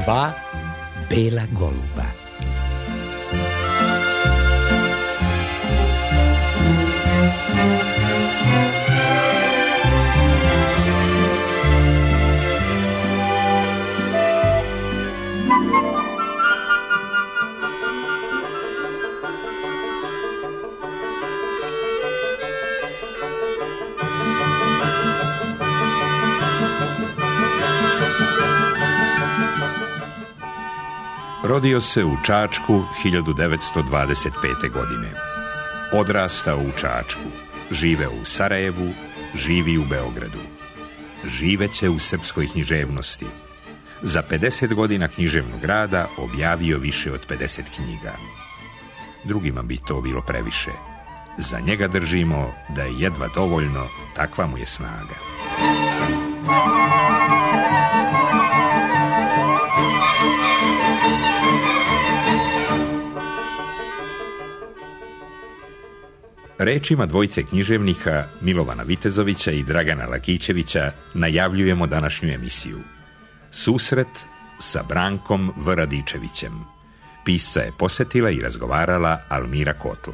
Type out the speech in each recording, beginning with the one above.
Dva bela goluba. Rodio se u Čačku 1925. godine. Odrastao u Čačku, živeo u Sarajevu, živi u Beogradu. Živeće u srpskoj književnosti. Za 50 godina književnog rada objavio više od 50 knjiga. Drugima bi to bilo previše. Za njega držimo da je jedva dovoljno, takva mu je snaga. Rečima dvojice književnika Milovana Vitezovića i Dragana Lakićevića najavljujemo današnju emisiju. Susret sa Brankom V. Radičevićem. Pisca je posetila i razgovarala Almira Kotlo.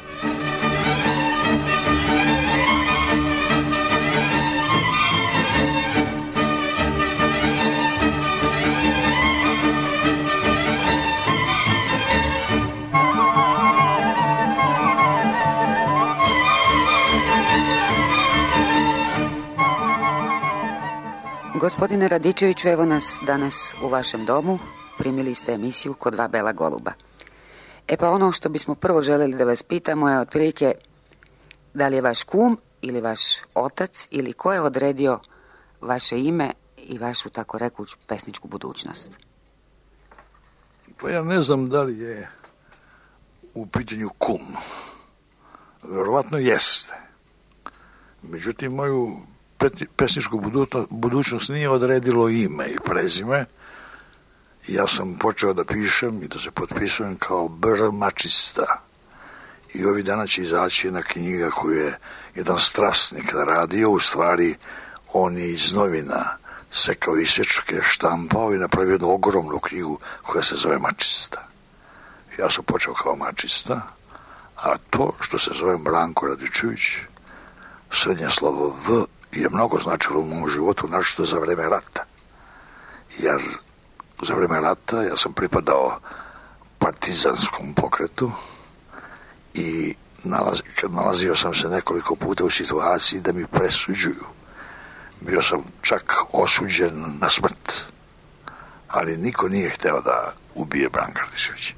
Gospodine Radičeviću, evo nas danas u vašem domu. Primili ste emisiju Ko dva bela goluba. E pa ono što bismo prvo željeli da vas pitamo je otprilike da li je vaš kum ili vaš otac ili ko je odredio vaše ime i vašu, tako rekuć, pesničku budućnost. Pa ja ne znam da li je u pitanju kum. Verovatno jeste. Međutim, moju pesničku budućnost nije odredilo ime i prezime. Ja sam počeo da pišem i da se potpisujem kao Br. Mačista. I ovih dana će izaći jedna knjiga koju je jedan strasnik radio. U stvari, on je iz novina sekao isječke, štampao i napravio jednu ogromnu knjigu koja se zove Mačista. Ja sam počeo kao Mačista, a to što se zove Branko Radičević, srednje slovo V, je mnogo značilo u mom životu, naročito za vreme rata. Jer za vreme rata ja sam pripadao partizanskom pokretu i nalazio sam se nekoliko puta u situaciji da mi presuđuju. Bio sam čak osuđen na smrt, ali niko nije hteo da ubije Branka Radičevića.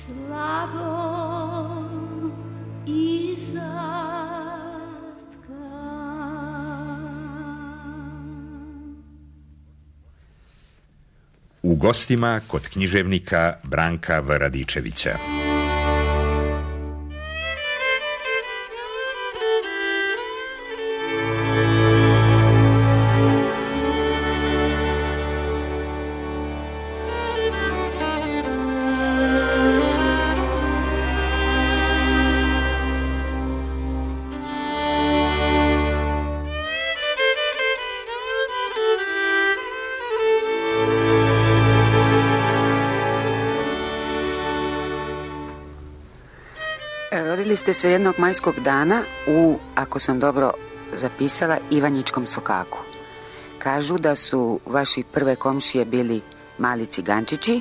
slabom i zatka. U gostima kod književnika Branka V. Radičevića. Rodili ste se jednog majskog dana u, ako sam dobro zapisala, Ivanjičkom sokaku. Kažu da su vaši prve komšije bili mali cigančići,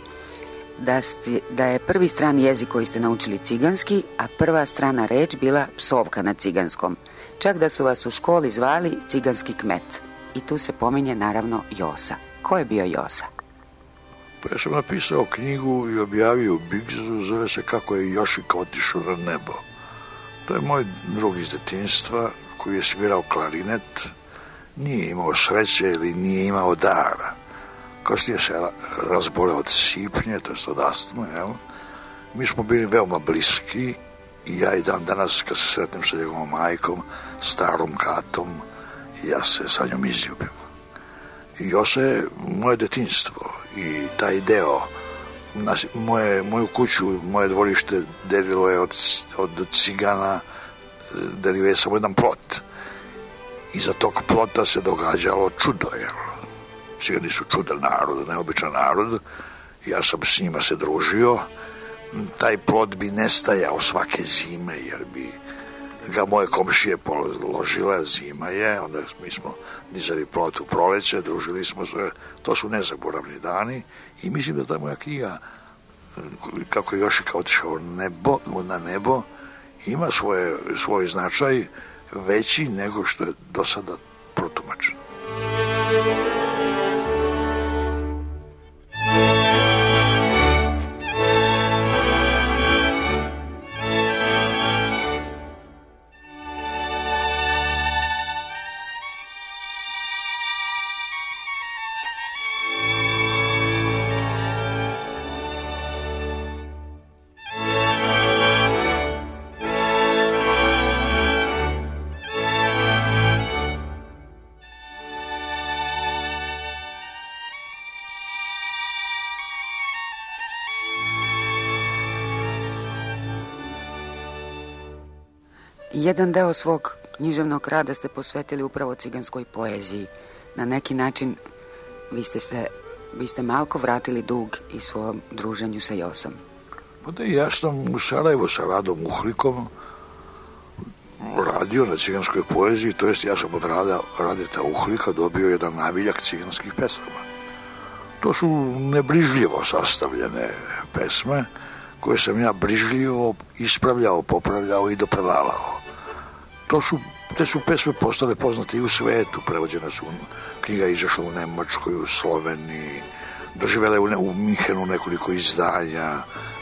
da je prvi strani jezik koji ste naučili ciganski, a prva strana reč bila psovka na ciganskom. Čak da su vas u školi zvali ciganski kmet. I tu se pominje naravno Josa. Ko je bio Josa? Pa ja sam napisao knjigu i objavio u Bigzu, zove se Kako je Jošika otišao na nebo. To je moj drug iz detinjstva koji je svirao klarinet, nije imao sreće ili nije imao dara. Kasnije se razboleo od sipnje, to je od astme, jel? Mi smo bili veoma bliski i ja i dan danas kad se sretnem sa njegovom majkom, starom Katom, ja se sa njom izljubim. I Josa je moje detinjstvo i taj deo, moju kuću, moje dvorište delilo je od cigana, delio je samo jedan plot. Iza tog plota se događalo čudo, jer cigani su čudan narod, neobičan narod. Ja sam s njima se družio. Taj plot bi nestajao svake zime, jer bi ga moje komšije položile, zima je, onda mi smo dizali plot u proleće, družili smo se, to su nezaboravni dani i mislim da ta moja knjiga Kako je Jošika otišao na nebo ima svoj značaj veći nego što je do sada protumačen. Jedan deo svog književnog rada ste posvetili upravo ciganskoj poeziji. Na neki način vi ste malko vratili dug i svom druženju sa Josom. Pa da, ja sam u Sarajevu sa Radom Uhlikom radio na ciganskoj poeziji, to jest ja sam od Radeta Uhlika dobio jedan naviljak ciganskih pesama. To su nebrižljivo sastavljene pesme koje sam ja brižljivo ispravljao, popravljao i dopevavao. Te su pesme postale poznate i u svetu, prevođene su, knjiga izašla u Nemačkoj, u Sloveniji, doživjela je u Minhenu nekoliko izdanja.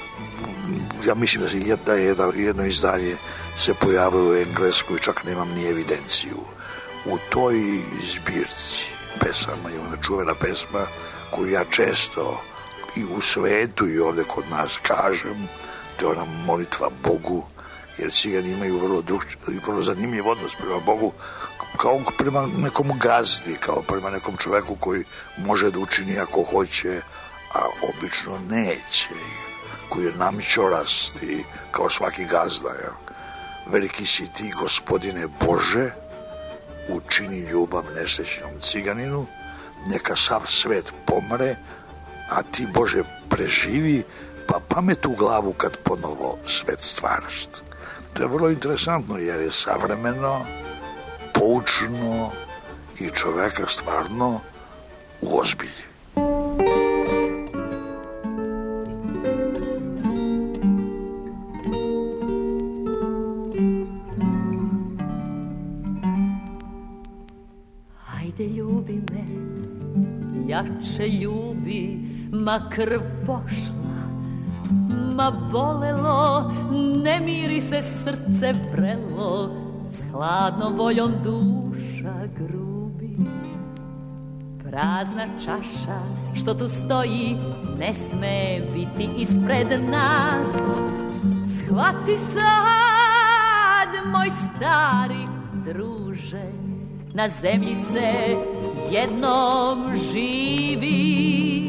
Ja mislim da je jedno izdanje se pojavilo u Engleskoj, čak nemam ni evidenciju. U toj zbirci pesama je ona čuvena pesma koju ja često i u svetu i ovdje kod nas kažem, to je ona molitva Bogu, jer cigani imaju vrlo zanimljiv odnos prema Bogu, kao prema nekom gazdi, kao prema nekom čoveku koji može da učini ako hoće, a obično neće, koji je namćorasti kao svaki gazda. Veliki si ti, Gospodine Bože, učini ljubav nesrećnom ciganinu, neka sav svet pomre, a ti, Bože, preživi, pa pamet u glavu kad ponovo svet stvaraš. To je vrlo interesantno jer je savremeno, poučno i čoveka stvarno uozbilji. Ajde, ljubi me, jače ljubi, ma krv pošla, ma bolelo, ne miri se srce vrelo, s hladnom voljom duša grubi. Prazna čaša što tu stoji ne sme biti ispred nas. Shvati sad, moj stari druže, na zemlji se jednom živi.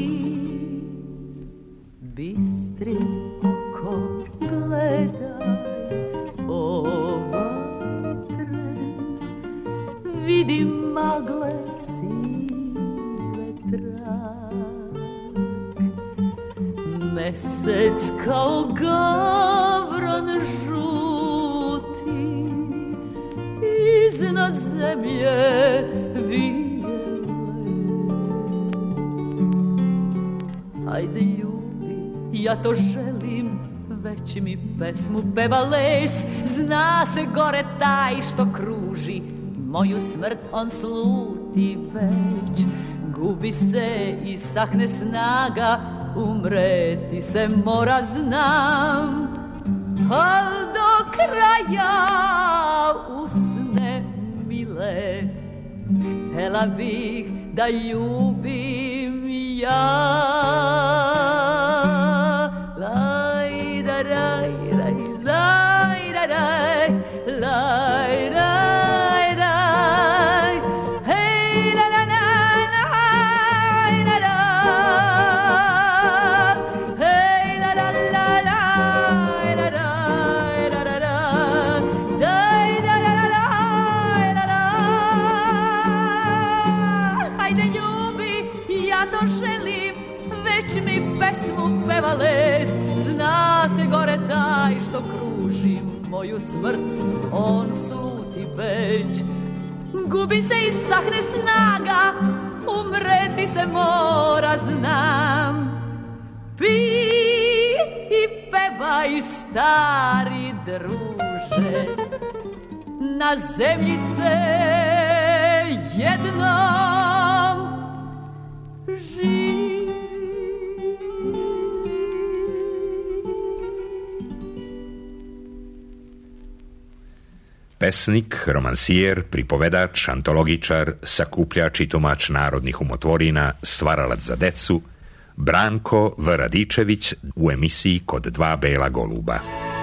Bistri oko gledaj ovaj tren, vidi magle sive trak. Mesec kao gavran žuti iznad zemlje vije let. Ajde ljubi, ja to želim, već mi pesmu peva les. Zna se gore taj što kruži, moju smrt on sluti već. Gubi se i sahne snaga, umreti se mora znam. Al do kraja usne mile, htela bih da ljubim ja. Laj da raj, raj, laj da raj, laj raj, raj, hej la la la la, hej la la, hej la la la la, la la la la la, daj da la la la la. Ajde ljubi, ja to želim, već mi pesmu peva les. Zna se gore taj što kruži, moju smrt on sluti već. Gubi se i sahne snaga, umreti se mora znam. Pi i pevaj stari druže, na zemlji se jednom živi. Pesnik, romansijer, pripovedač, antologičar, sakupljač i tumač narodnih umotvorina, stvaralac za decu, Branko V. Radičević u emisiji Kod dva bela goluba.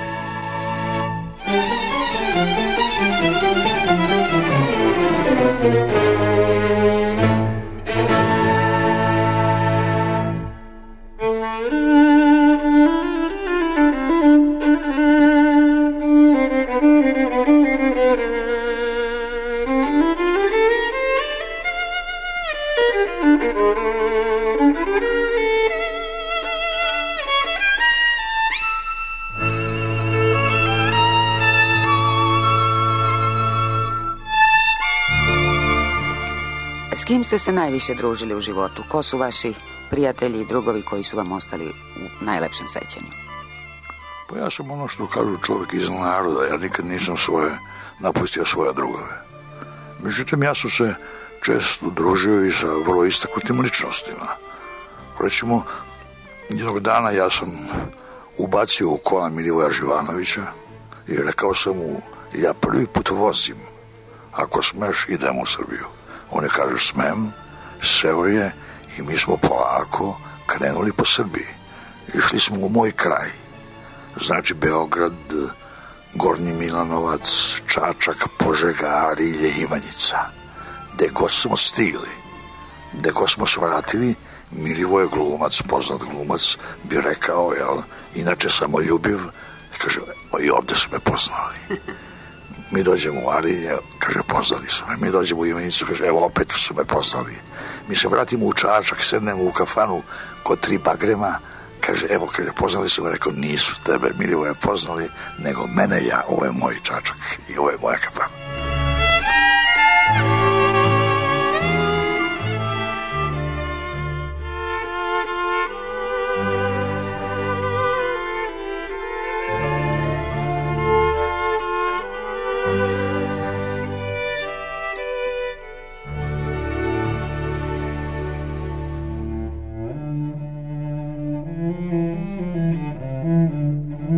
S kim ste se najviše družili u životu? Ko su vaši prijatelji i drugovi koji su vam ostali u najlepšem sećanju? Pa ja sam ono što kažu čovjek iz naroda, ja nikad nisam napustio svoje drugove. Međutim, ja sam se često družio i sa vrlo istaknutim ličnostima. Recimo, jednog dana ja sam ubacio u kola Milivoja Živanovića i rekao sam mu, ja prvi put vozim, ako smeš idemo u Srbiju. On je kaže smem, seo je i mi smo polako krenuli po Srbiji. Išli smo u moj kraj, znači Beograd, Gornji Milanovac, Čačak, Požega, Arilje, Ivanjica. Gde god smo stigli, gde god smo svratili, Milivoje glumac, poznat glumac, bi rekao, jel, inače samoljubiv, kaže, i ovde su me poznali. Mi dođemo u Arilje, kaže, poznali su me. Mi dođemo u Ivanjicu, kaže, evo, opet su me poznali. Mi se vratimo u Čačak, sednemo u kafanu kod 3 bagrema, kaže, evo, kaže, poznali su me. Rekao, nisu tebe, Milivoje, poznali, nego mene, ja, ovo je moj Čačak i ovo je moja kafana.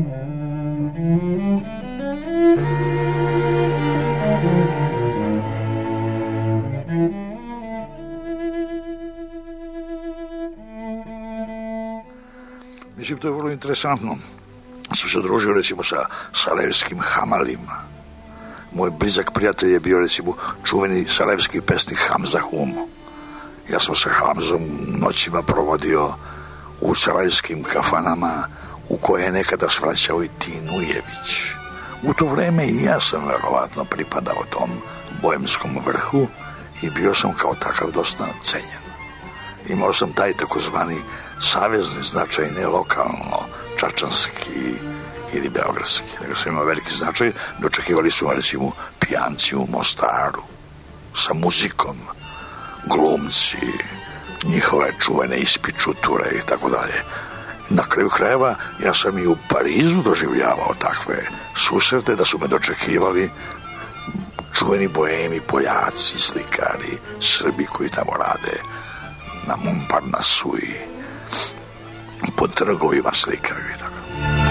Mislim, to je vrlo interesantno. Sam se družio, recimo, sa sarajevskim hamalima. Moj blizak prijatelj je bio, recimo, čuveni sarajevski pesnik Hamza Hum. Ja sam sa Hamzom noćima provodio u sarajevskim kafanama u koje je nekada svraćao i Tin Ujević. U to vreme i ja sam verovatno pripadao tom bojemskom vrhu i bio sam kao takav dosta cenjen. Imao sam taj takozvani savezni značaj, ne lokalno, čačanski ili beogradski, nego sam imao veliki značaj. Dočekivali su, recimo, pijanci u Mostaru sa muzikom, glumci, njihove čuvene ispičuture i tako dalje. Na kraju krajeva, ja sam i u Parizu doživljavao takve susrete, da su me dočekivali čuveni boemi, Poljaci, slikari, Srbi koji tamo rade na Montparnasu i po trgovima slikaju i tako.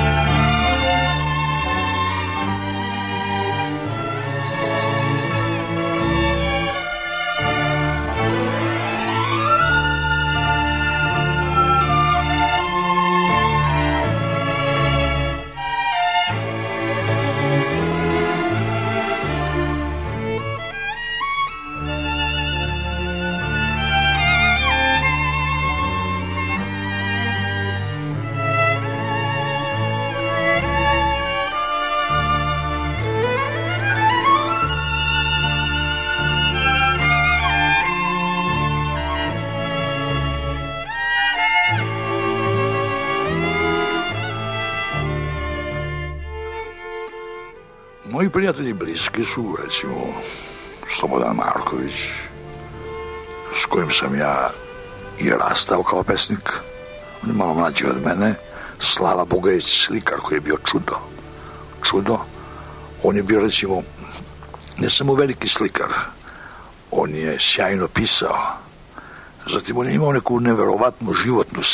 Moji prijatelji bliski su, recimo, Slobodan Marković, s kojim sam ja i rastao kao pesnik. On je malo mlađi od mene. Slava Bogajeć, slikar koji je bio čudo. On je bio, recimo, ne samo veliki slikar, on je sjajno pisao. Zatim on je imao neku neverovatnu životnu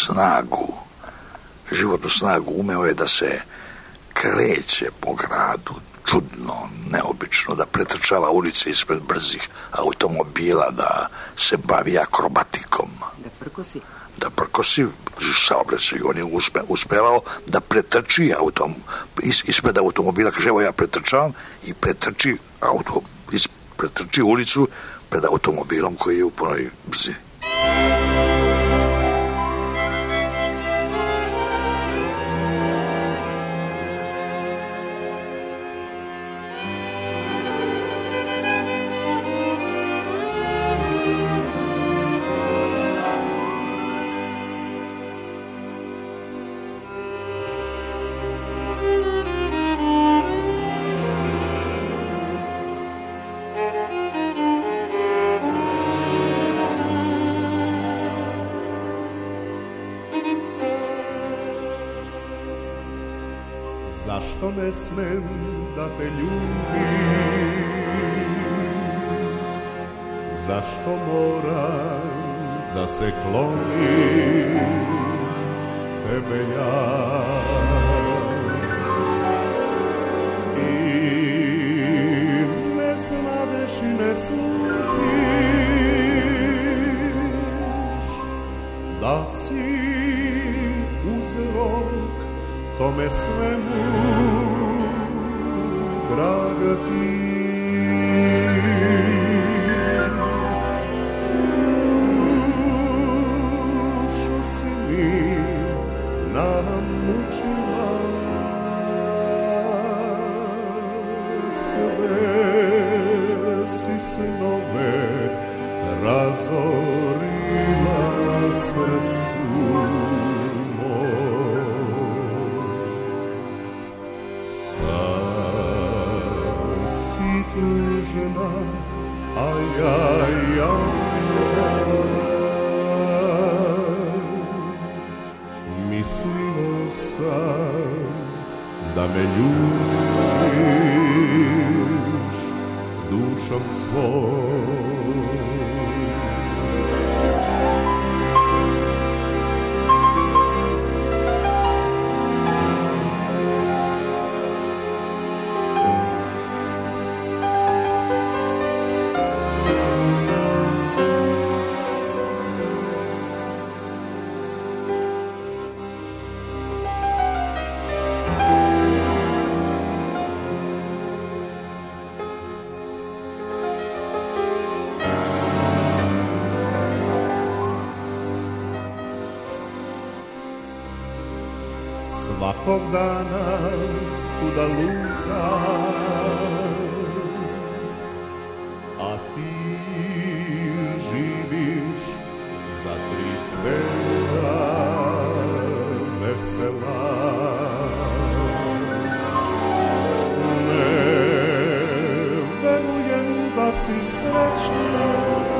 snagu. Umeo je da se kreće po gradu, čudno, neobično, da pretrčava ulice ispred brzih automobila, da se bavi akrobatikom. Da prkosi saobraćaj. On je uspevao da pretrči ispred automobila, kaže, evo ja pretrčavam, i pretrči ulicu pred automobilom koji je u punoj brzini. Zašto ne smem da te ljubim? Zašto moram da se klonim tebe ja? I ne znadeš i ne slutiš da si uzrok tome svemu, draga ti. Dušu si mi namučila, sve si snove razorila srcu. Tužna, aj, mislio sam da me ljubiš dušom svojom. svakog dana kuda luta, a ti živiš za tri sveta vesela. Ne verujem da si srećna,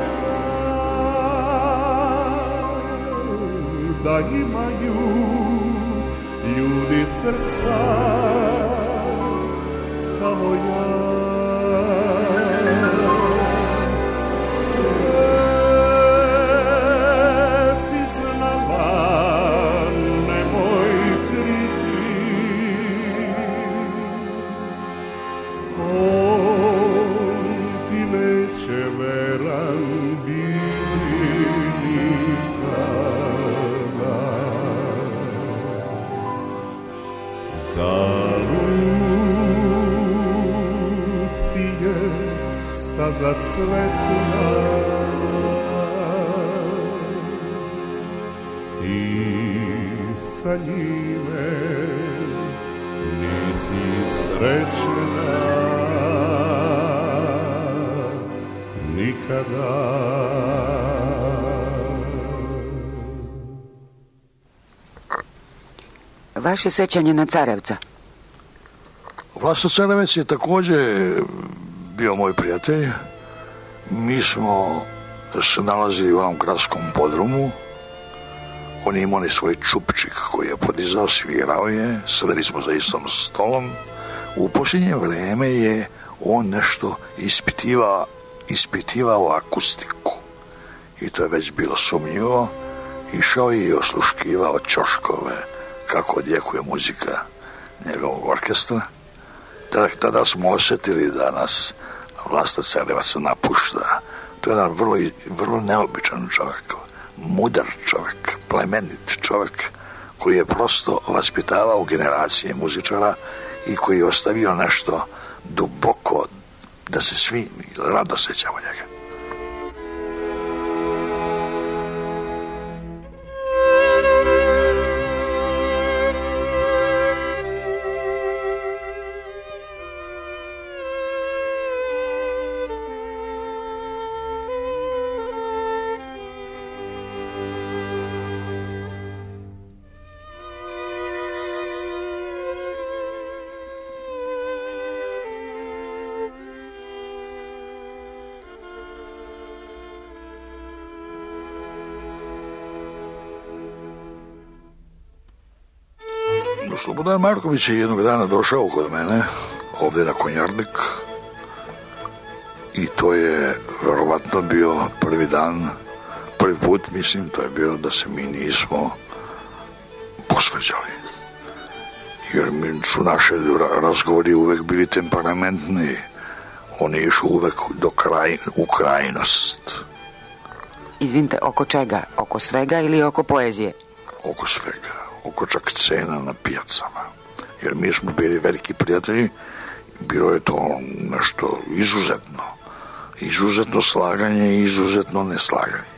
da imaju ljudi srca kao ja. Sve si znala, nemoj kriti, on ti neće veran biti nikada. Zalud ti je staza cvetna, ti sa njime nisi srećna nikada. Vaše sećanje na Carevca? Vlasto Carevec je također bio moj prijatelj. Mi smo se nalazili u ovom gradskom podrumu. On je imao svoj čupčik koji je podizao, svirao je, sedeli smo za istom stolom. U posljednje vrijeme je on nešto ispitivao akustiku i to je već bilo sumnjivo. Išao je i osluškivao ćoškove kako odjekuje muzika njegovog orkestra. Tada smo osjetili da nas Vlasta Carevac napušta. To je jedan vrlo neobičan čovjek, mudar čovjek, plemenit čovjek koji je prosto vaspitavao generacije muzičara i koji je ostavio nešto duboko da se svi rado sjećamo njega. Slobodan Marković je jednog dana došao kod mene ovdje na Konjarnik i to je verovatno bio prvi put, mislim, to je bilo da se mi nismo posvađali. Jer mi su naše razgovori uvek bili temperamentni, oni išu uvek u krajnost. Izvinite, oko čega? Oko svega ili oko poezije? Oko svega. Oko čak cena na pijacama. Jer mi smo bili veliki prijatelji, bilo je to nešto izuzetno. Izuzetno slaganje i izuzetno neslaganje.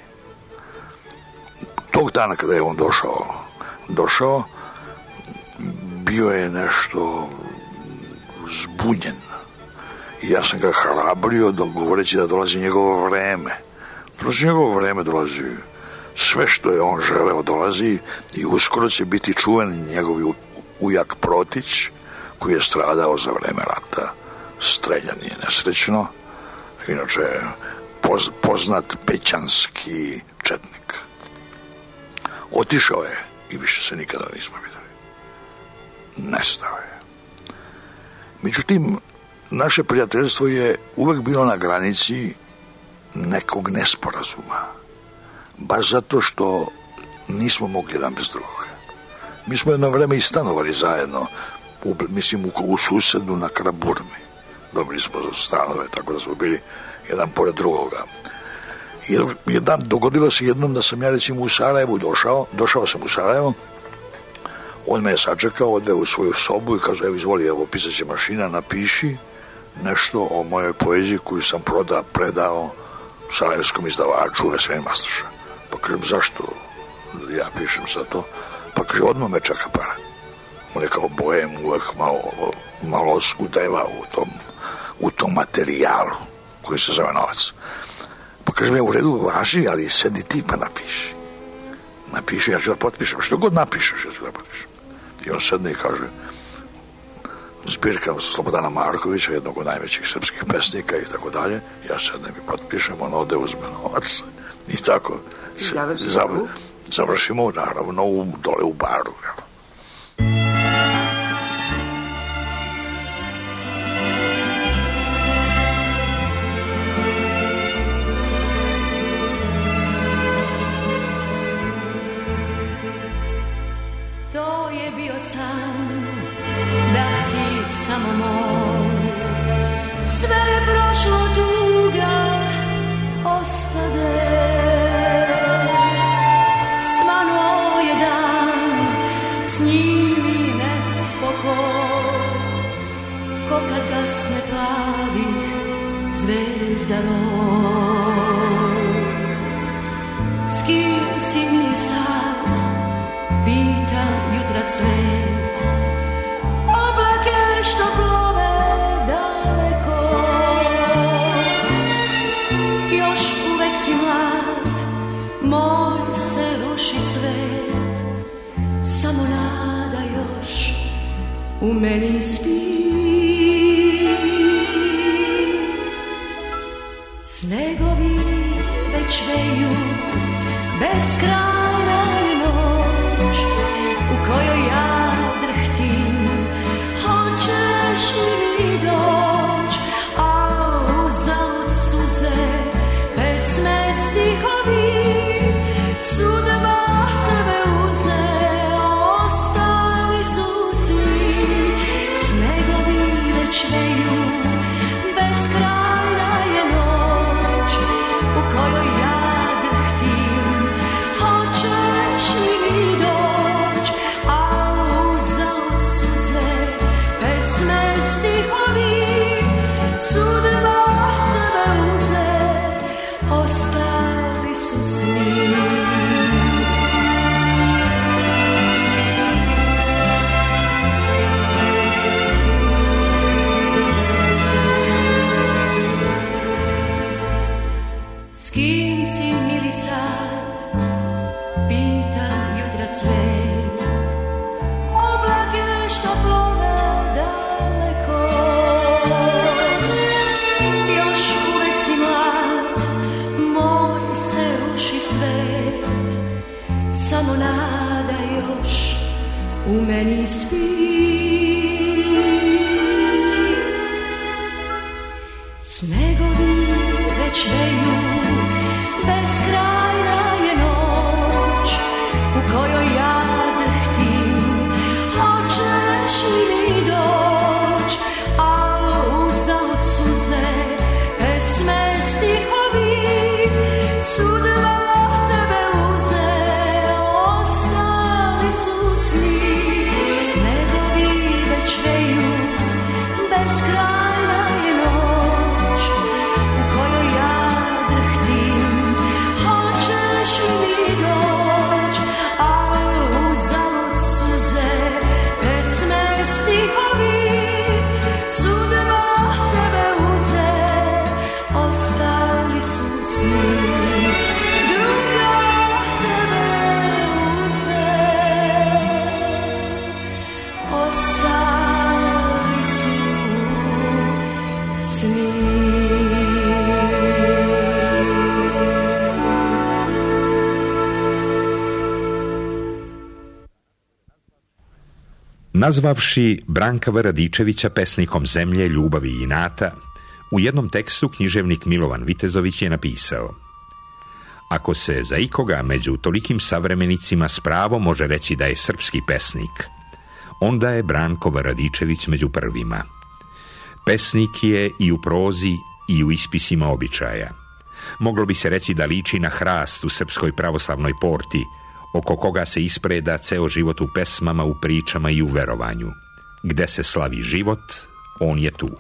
Tog dana kada je on došao, bio je nešto zbunjen. I ja sam ga hrabrio govoreći da dolazi njegovo vreme. Dolazi sve što je on želeo dolazi i uskoro će biti čuven njegov ujak Protić koji je stradao za vreme rata. Streljan je nesrećno, inače poznat pećanski četnik. Otišao je i više se nikada nismo vidjeli. Nestao je. Međutim, naše prijateljstvo je uvek bilo na granici nekog nesporazuma. Baš zato što nismo mogli jedan bez drugoga. Mi smo jedno vreme i stanovali zajedno, u susedu na Karaburmi. Dobili smo stanove, tako da smo bili jedan pored drugoga. Dogodilo se jednom da sam ja recimo u Sarajevu došao sam u Sarajevo, on me je sačekao, odveo u svoju sobu i kaže, evo izvoli, evo pisaće mašina, napiši nešto o mojoj poeziji koju sam predao sarajevskom izdavaču Veselin Maslaša. Pa kažem, zašto ja pišem sad to? Pa kaže, odmah me čeka para. On je kao bojem uvek malo skudeva u tom materijalu koji se zove novac. Pa kaže mi, u redu, važi, ali sedi ti pa napiši. Napiši, ja ću da potpišem. Što god napišeš, ja ću da potpišem. I on sedne i kaže, zbirka Slobodana Markovića, jednog od najvećih srpskih pesnika i tako dalje. Ja sednem i potpišem, on ode uzme novac. I tako završimo, naravno, dole u baru. To je bio san, da si samo moj, sve je prošlo, tuga ostade. Svanuo je dan, s njim i nespokoj, ko kad gasne plavih zvezda roj. S kim si mi sad, pita jutra cvet, oblake što plove daleko. Još uvek si mlad, moj se ruši svet, samo nada još u meni spi. Snegovi već veju, beskrajna je noć u kojoj ja drhtim. Hoćeš li mi doć, a uzalud suze, pesme, stihovi, sudba tebe uze, ostali su svi. Snegovi već veju, beskrajna je noć u kojoj ja drhtim. Hoćeš li mi doć, a uzalud suze, pesme, stihovi, sudba tebe uze, ostali su svi. S kim si mili sad, pitam jutra cvet, oblake što plove daleko. Još uvek si mlad, moj se ruši svet, samo nada još u meni spi. Snegovi već veju, beskrajna je noć u kojoj ja drhtim. Hoćeš li mi doć, a uzalud suze, pesme, stihovi, sudba tebe uze, ostali su svi. Snegovi već veju, beskrajna je noć u kojoj ja drhtim. Hoćeš li mi doć, a uzalud suze, pesme, stihovi, sudba tebe uze, ostali su svi. Druga tebe uze, ostali su svi. Nazvavši Branka V. Radičevića pesnikom zemlje, ljubavi i inata, u jednom tekstu književnik Milovan Vitezović je napisao: ako se za ikoga među tolikim savremenicima s pravom može reći da je srpski pesnik, onda je Branko V. Radičević među prvima. Pesnik je i u prozi i u ispisima običaja. Moglo bi se reći da liči na hrast u srpskoj pravoslavnoj porti, oko koga se ispreda ceo život u pesmama, u pričama i u verovanju. Gde se slavi život, on je tu.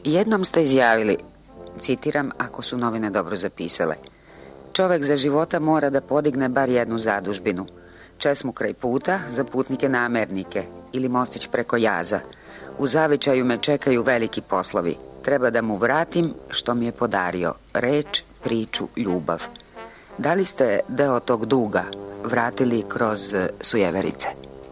Jednom ste izjavili, citiram ako su novine dobro zapisale, čovek za života mora da podigne bar jednu zadužbinu, česmu kraj puta za putnike namernike ili mostić preko jaza. U zavičaju me čekaju veliki poslovi. Treba da mu vratim što mi je podario, reč, priču, ljubav. Da li ste deo tog duga vratili kroz sujeverice?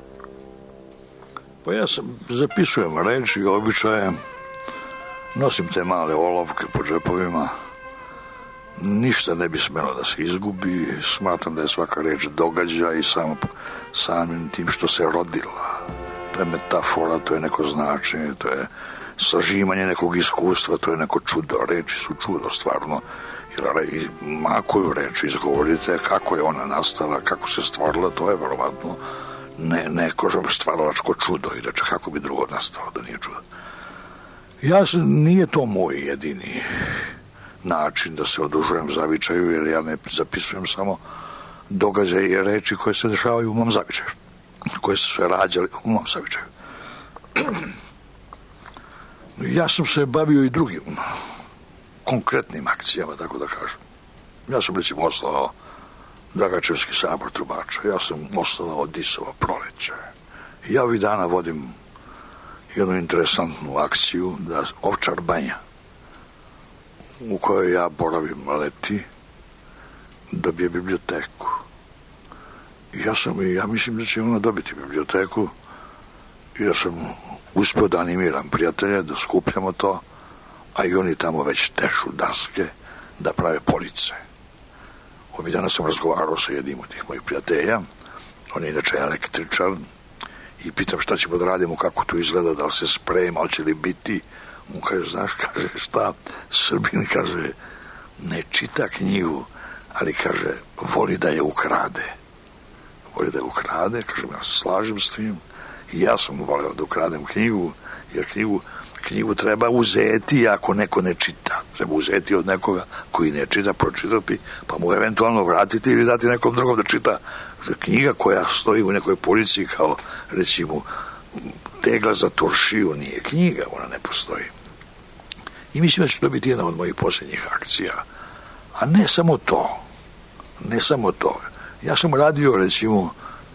Pa ja zapisujem reči i običaje, nosim te male olovke po džepovima, ništa ne bi smelo da se izgubi, smatram da je svaka reč događaj i samim tim što se rodila. To je metafora, to je neko značenje, to je sažimanje nekog iskustva, to je neko čudo, reči su čudo stvarno, jer makoju reč izgovorite, kako je ona nastala, kako se stvorila, to je verovatno neko stvaralačko čudo, inače kako bi drugo nastalo da nije čudo. Nije to moj jedini način da se odužujem zavičaju, jer ja ne zapisujem samo događaje i reči koje se dešavaju u mom zavičaju, koje su se rađali u mom zavičaju. Ja sam se bavio i drugim konkretnim akcijama, tako da kažem. Ja sam recimo osnovao Dragačevski sabor trubača, ja sam osnovao Disovo proleće. Ja ovih dana vodim jednu interesantnu akciju da Ovčar banja, u kojoj ja boravim leti, dobije biblioteku. Ja mislim da će ona dobiti biblioteku i ja sam uspio da animiram prijatelje, da skupljamo to, a i oni tamo već tešu daske da prave police. Ovih dana sam razgovarao sa jednim od tih mojih prijatelja, on je inače električar, i pitam šta ćemo da radimo, kako to izgleda, da li se sprema, hoće li biti. On kaže, znaš, kaže, šta, Srbin, kaže, ne čita knjigu, ali, kaže, voli da je ukrade. Voli da je ukrade, kažem, ja se slažem s tim, i ja sam voleo da ukradem knjigu, jer knjigu treba uzeti ako neko ne čita. Treba uzeti od nekoga koji ne čita, pročitati, pa mu eventualno vratiti ili dati nekom drugom da čita. Knjiga koja stoji u nekoj policiji kao, recimo, tegla za turšiju nije knjiga, ona ne postoji. I mislim da će to biti jedna od mojih posljednjih akcija. A ne samo to. Ja sam radio, recimo,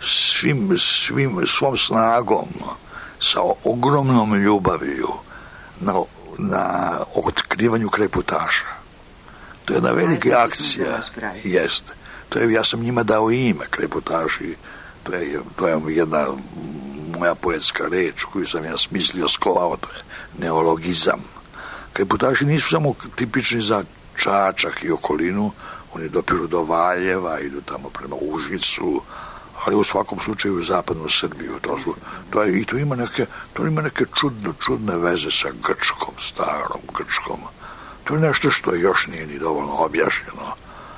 svom snagom, sa ogromnom ljubavlju na otkrivanju kreputaša. To je jedna velika akcija. Jeste. Ja sam njima dao ime, kreputaši. To je jedna moja poetska reč koju sam ja smislio, sklovao, to je neologizam. Kreputaši nisu samo tipični za Čačak i okolinu, oni dopiru do Valjeva, idu tamo prema Užicu, ali u svakom slučaju u zapadnu Srbiju. I to ima neke čudne veze sa Grčkom, starom Grčkom. To je nešto što još nije ni dovoljno objašnjeno.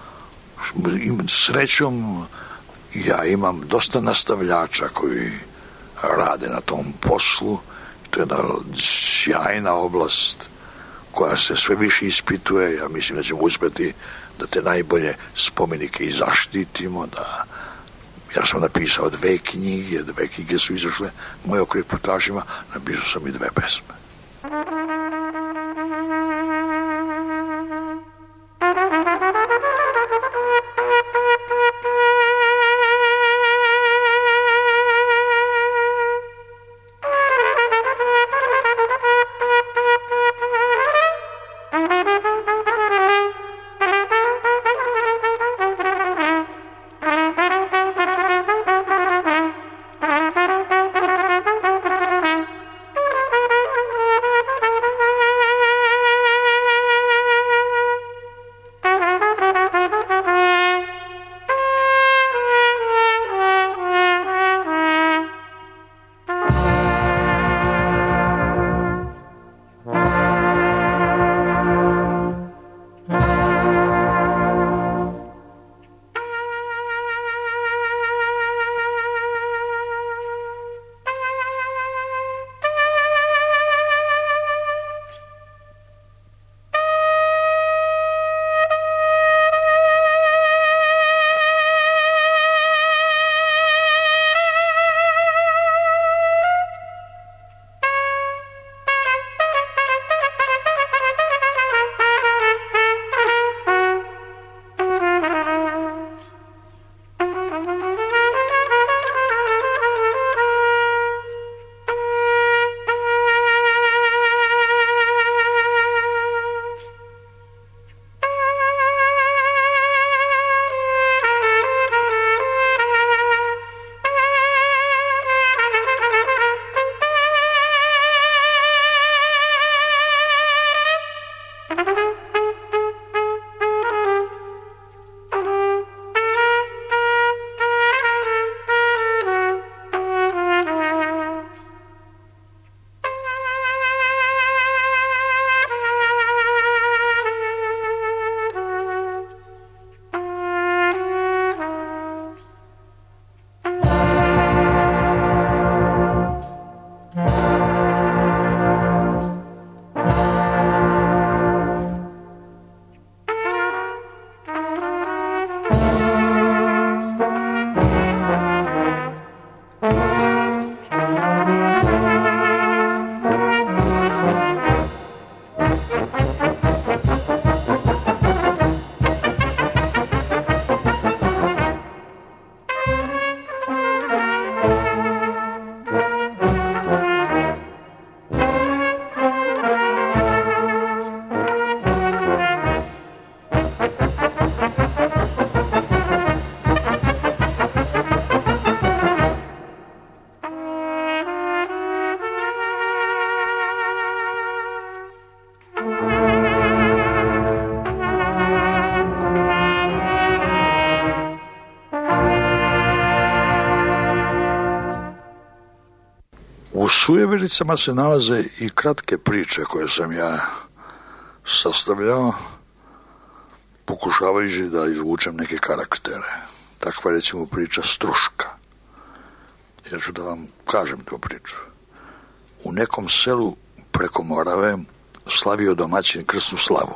Srećom, ja imam dosta nastavljača koji rade na tom poslu. To je jedna sjajna oblast koja se sve više ispituje. Ja mislim da ćemo uspjeti da te najbolje spomenike i zaštitimo, ja sam napisao 2 knjige su izašle moje o kreputašima, napisao sam i 2 pesme. sujevericama se nalaze i kratke priče koje sam ja sastavljao, pokušavajući da izvučem neke karaktere. Takva je recimo priča Struška. Ja ću da vam kažem tu priču. U nekom selu preko Morave slavio domaćin krsnu slavu.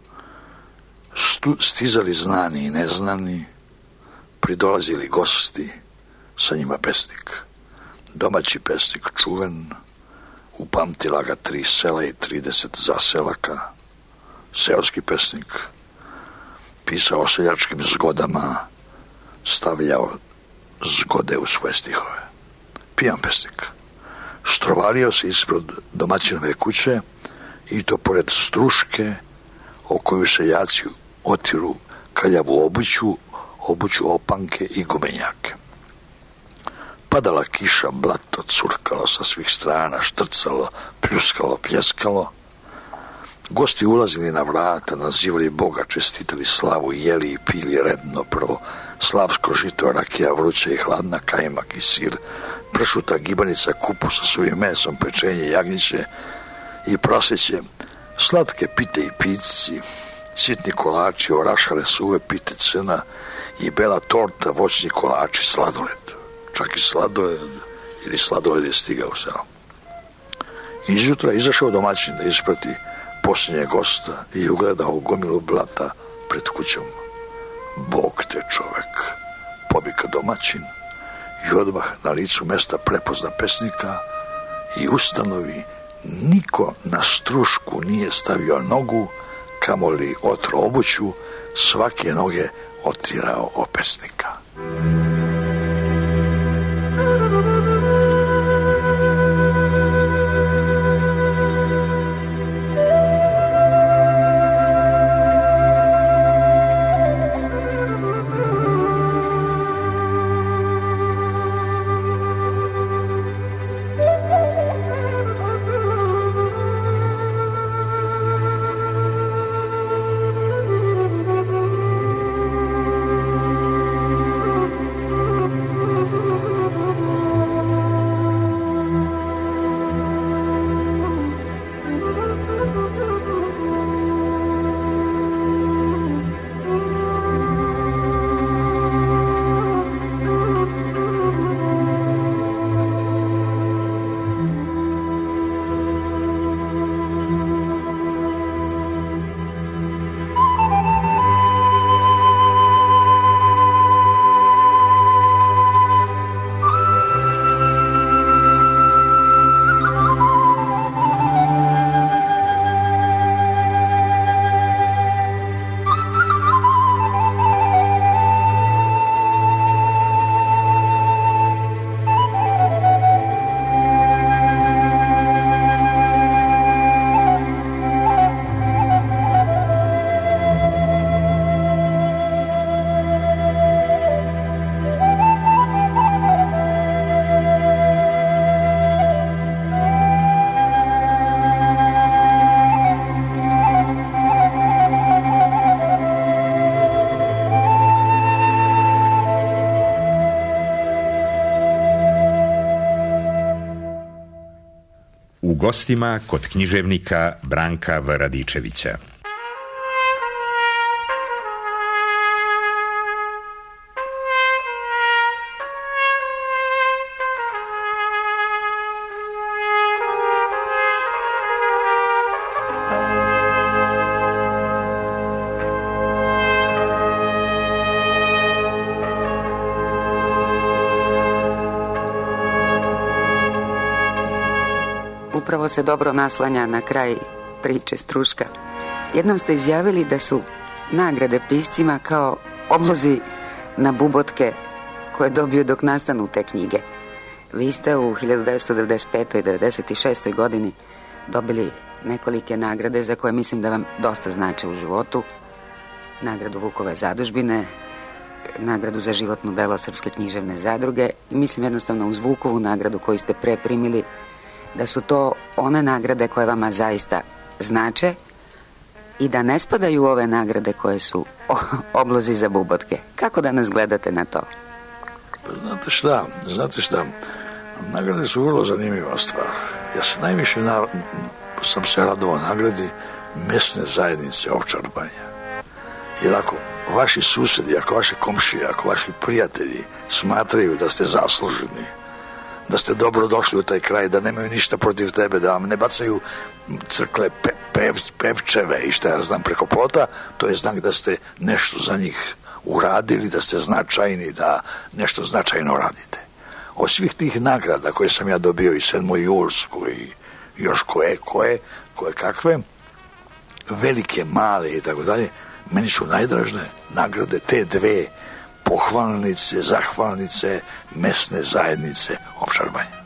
Stizali znani i neznani, pridolazili gosti, sa njima pesnik. Domaći pesnik čuven, upamtila ga 3 sela i 30 zaselaka. Seoski pesnik pisao o seljačkim zgodama, stavljao zgode u svoje stihove. Pijan pesnik strovalio se ispred domaćinove kuće i to pored Struške, o koju seljaci otiru kaljavu obuću opanke i gumenjake. Padala kiša, blato curkalo sa svih strana, štrcalo, pljuskalo, pljeskalo. Gosti ulazili na vrata, nazivali Boga, čestitali slavu, jeli i pili redno prvo slavsko žito, rakija, vruća i hladna, kajmak i sir, pršuta, gibanica, kupus sa suvim mesom, pečenje, jagnjiće i praseće, slatke pite i pici, sitni kolači, orašare, suve pite, crna i bela torta, voćni kolači, sladoled. Čak i sladoled je stigao u selo. Izjutra izašao domaćin da isprati posljednjeg gosta i ugledao gomilu blata pred kućom. Bog te čovek, povika domaćin i odmah na licu mesta prepozna pesnika i ustanovi niko na Strušku nije stavio nogu, kamoli otro obuću, svake noge otirao o pesnika. U gostima kod književnika Branka V. Radičevića. Upravo se dobro naslanja na kraj priče Struška. Jednom ste izjavili da su nagrade piscima kao oblozi na bubotke koje dobiju dok nastanu te knjige. Vi ste u 1995. i 1996. godini dobili nekolike nagrade za koje mislim da vam dosta znače u životu. Nagradu Vukove zadužbine, nagradu za životno delo Srpske književne zadruge i mislim jednostavno uz Vukovu nagradu koju ste pre primili da su to one nagrade koje vama zaista znače i da ne spadaju ove nagrade koje su oblozi za bubotke. Kako da nas gledate na to? Znate šta, Nagrade su vrlo zanimljiva stvar. Ja se najviše sam se radovao nagradi mesne zajednice Ovčar Banja. Jer ako vaši susedi, ako vaše komšije, ako vaši prijatelji smatraju da ste zasluženi, da ste dobro došli u taj kraj, da nemaju ništa protiv tebe, da vam ne bacaju crkle, pevčeve i šta ja znam preko plota, to je znak da ste nešto za njih uradili, da ste značajni, da nešto značajno radite. Od svih tih nagrada koje sam ja dobio i 7. julsku i još koje kakve, velike, male i tako dalje, meni su najdražne nagrade te dve pohvalnice, zahvalnice mesne zajednice Ovčar Banja.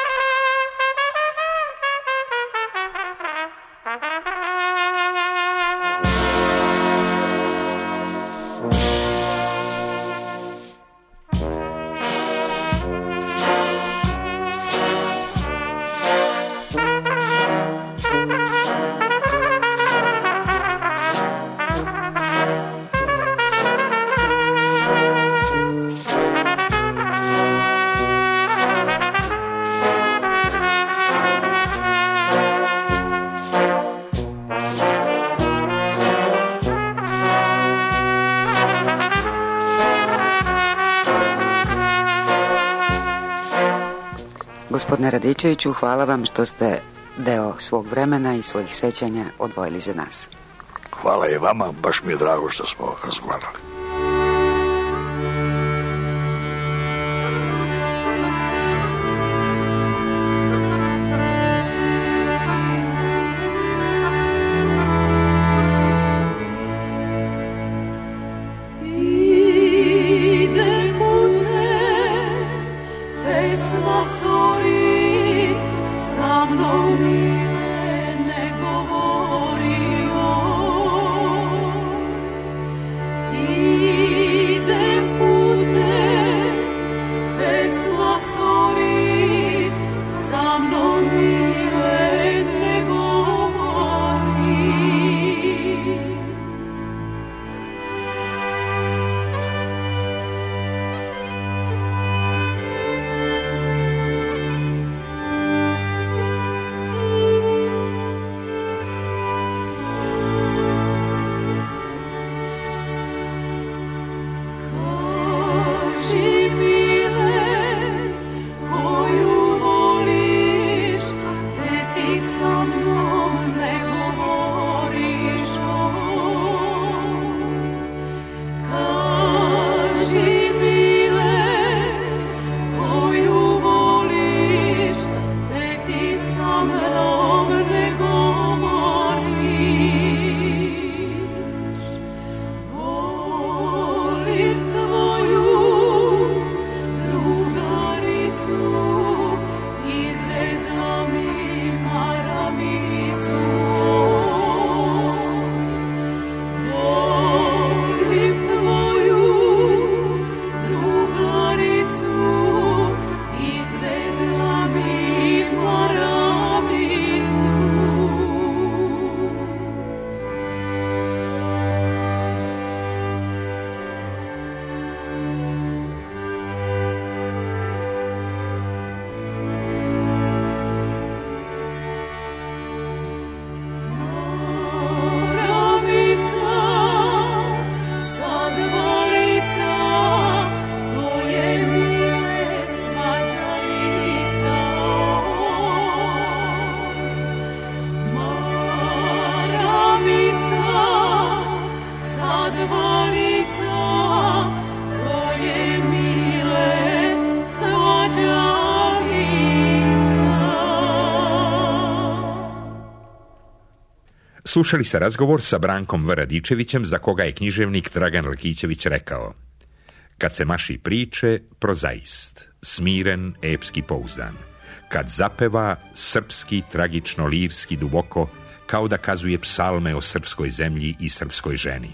Gospodine Radičeviću, hvala vam što ste deo svog vremena i svojih sećanja odvojili za nas. Hvala i vama, baš mi je drago što smo razgovarali. Slušali ste razgovor sa Brankom V. Radičevićem, za koga je književnik Dragan Lekićević rekao: kad se maši priče, prozaist, smiren, epski pouzdan. Kad zapeva, srpski, tragično, lirski, duboko, kao da kazuje psalme o srpskoj zemlji i srpskoj ženi.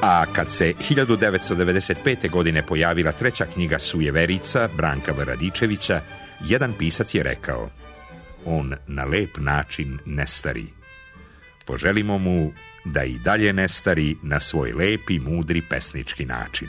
A kad se 1995. godine pojavila treća knjiga Sujeverica Branka Radičevića, jedan pisac je rekao: on na lep način ne stari. Poželimo mu da i dalje ne stari na svoj lepi, mudri pesnički način.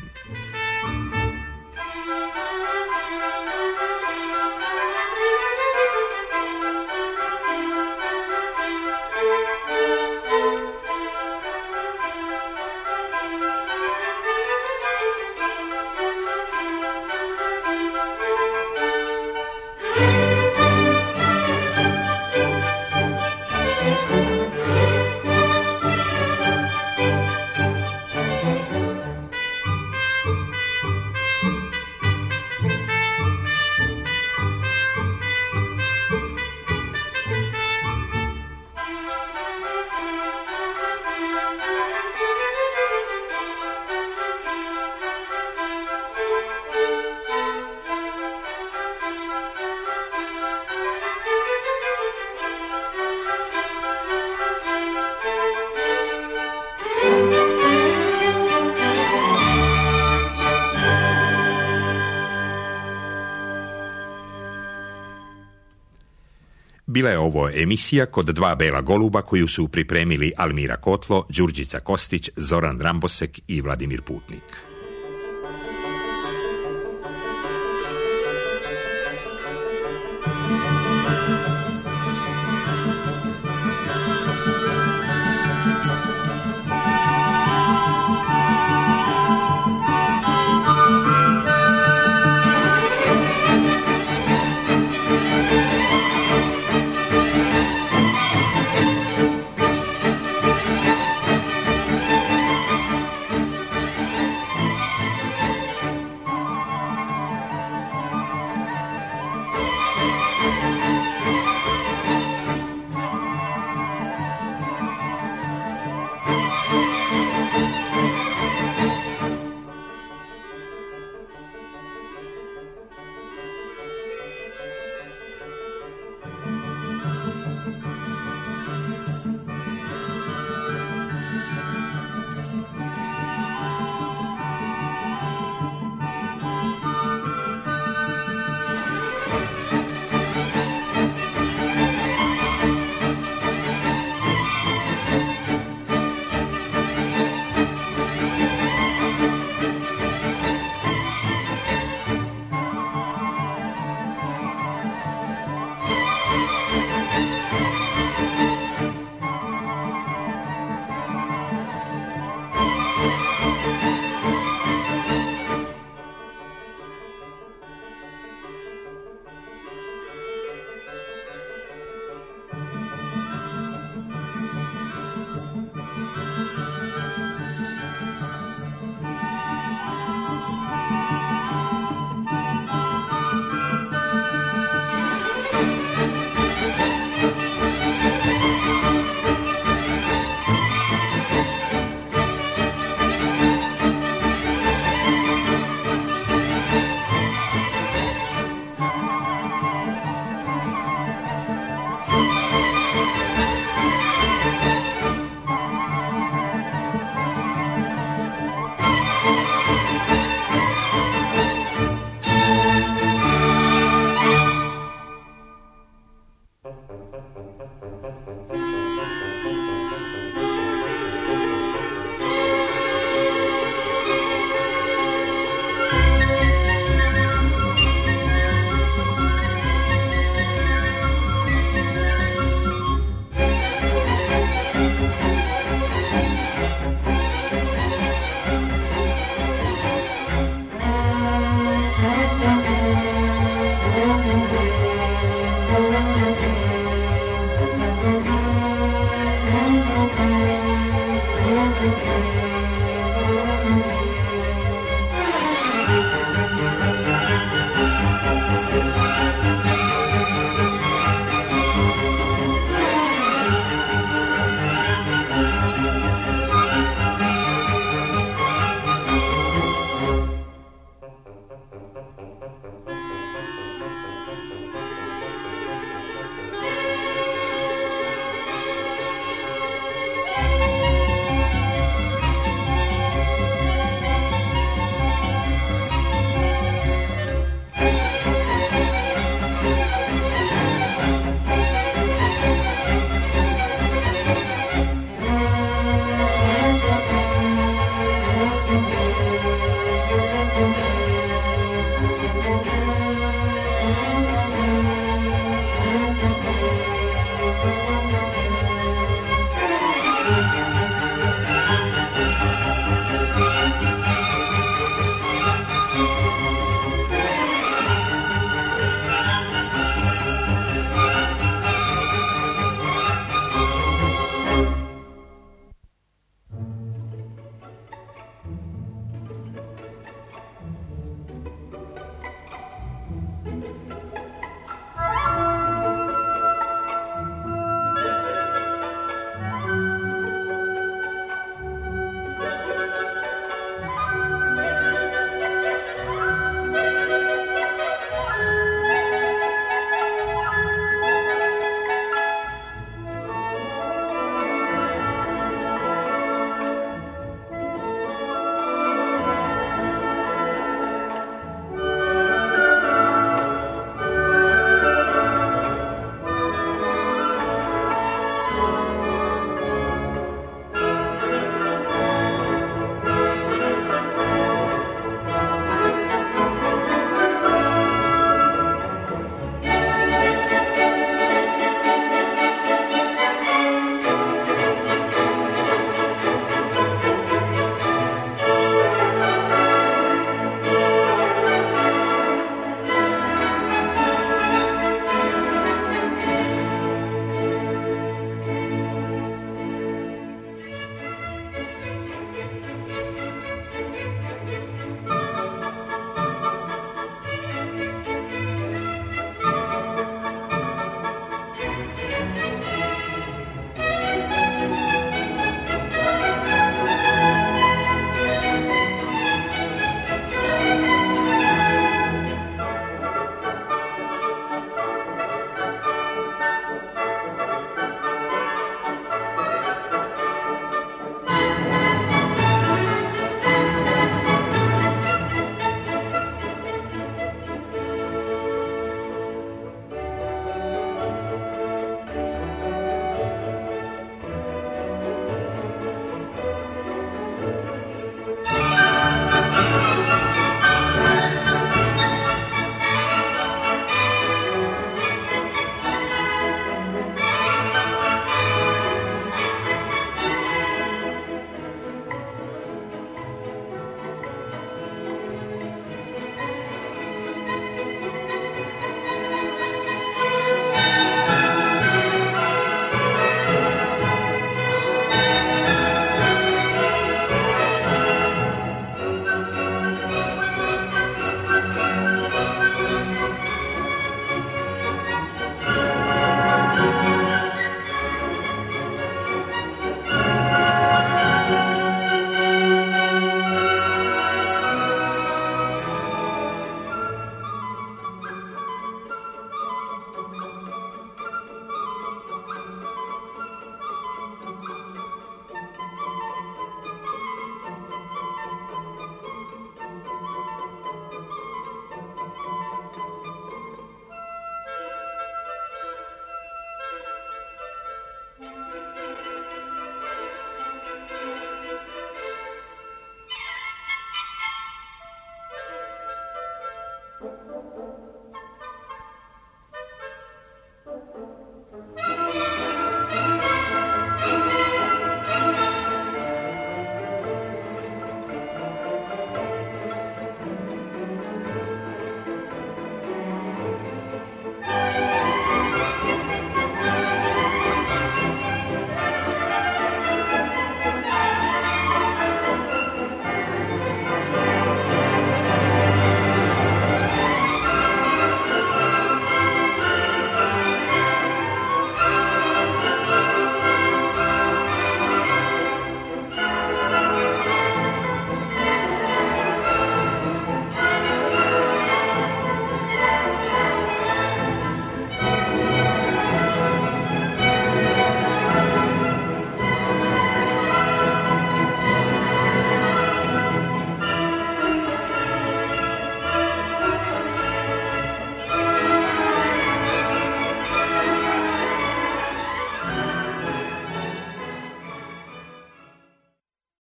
Bila je ovo emisija Kod dva bela goluba koju su pripremili Almira Kotlo, Đurđica Kostić, Zoran Rambosek i Vladimir Putnik.